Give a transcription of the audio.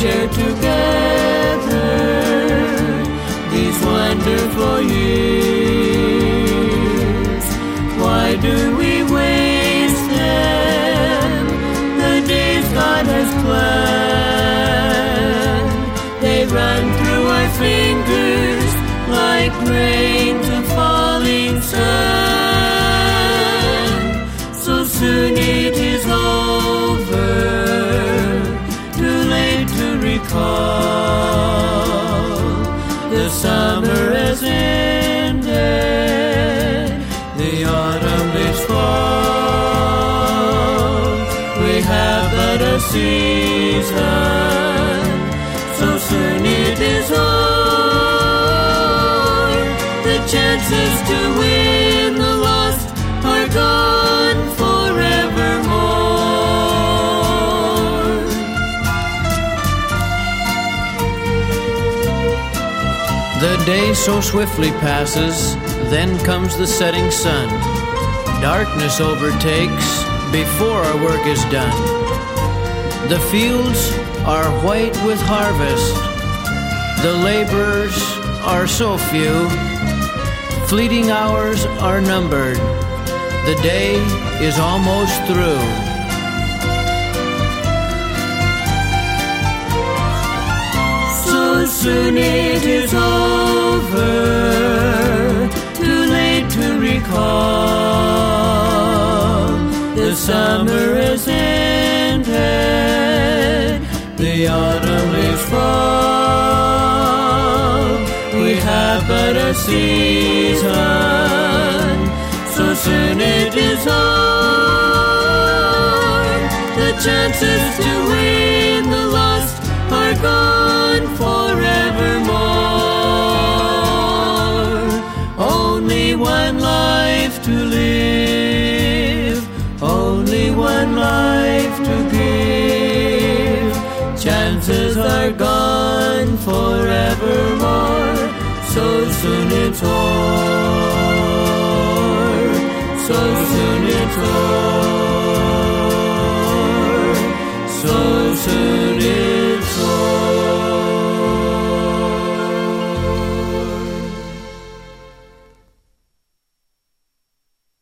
share together these wonderful years. Why do we waste them? The days God has planned, they run through our fingers like rain to falling sun. So soon it is over, too late to recall. The summer has ended, the autumn is fall. We have but a season, so soon it is o'er. The chances to win the lost are gone forevermore. The day so swiftly passes, then comes the setting sun. Darkness overtakes before our work is done. The fields are white with harvest. The laborers are so few. Fleeting hours are numbered. The day is almost through. So soon it is over, too late to recall. The summer has ended, the autumn is fall. We have but a season, so soon it is o'er. The chances to win the lost are gone forevermore. Only one life to live, only one life to give. Chances are gone forevermore, so soon it's o'er, so soon it's o'er.